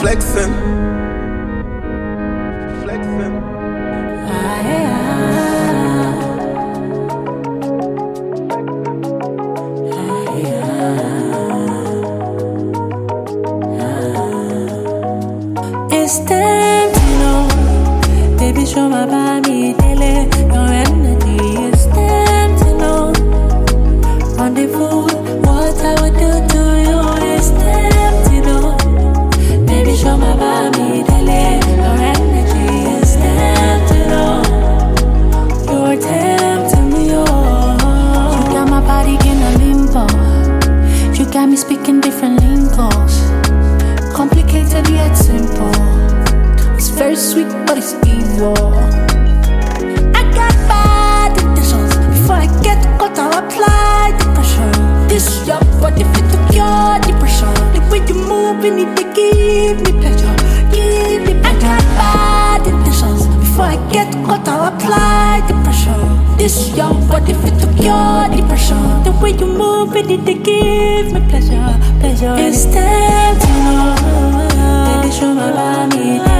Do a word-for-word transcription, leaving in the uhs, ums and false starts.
flexing, flexing. Ah, yeah. Ah, yeah. It's time to know, baby, show my body, daily, your energy. It's time to know, rendezvous, what I would do to you. It's time to know, baby, show my body, daily, your energy. It's time to know, you're tempting me, oh. You got my body in a limbo, you got me speaking different lingos, complicated yet simple. It's very sweet, but it's evil. I got bad intentions. Before I get caught, I'll apply the pressure. This your body fit to cure depression. The way you move, you need to give me pleasure. Give me pleasure. I got bad intentions. Before I get caught, I'll apply the pressure. This your body fit to cure depression. The way you move, you need to give me pleasure. Pleasure. It's time to know, baby, show my body.